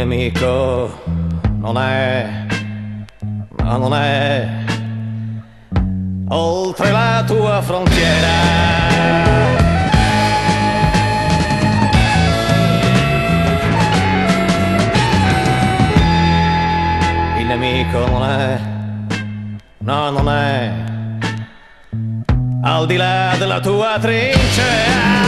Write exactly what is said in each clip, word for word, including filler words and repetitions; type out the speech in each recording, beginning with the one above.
nemico non è, ma non è oltre la tua frontiera. Il nemico non è, no, non è al di là della tua trincea.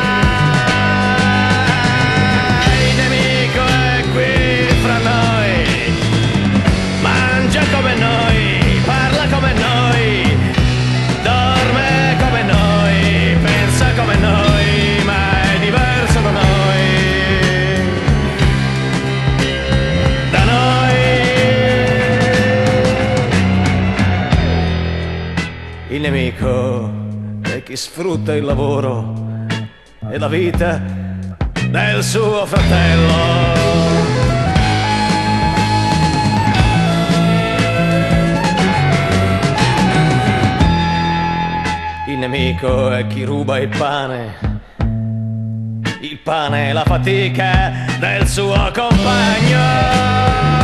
Il nemico è qui fra noi, mangia come noi, parla come noi, dorme come noi, pensa come noi, ma è diverso da noi. Da noi. Il nemico è chi sfrutta il lavoro e la vita del suo fratello. Il nemico è chi ruba il pane, il pane è la fatica del suo compagno.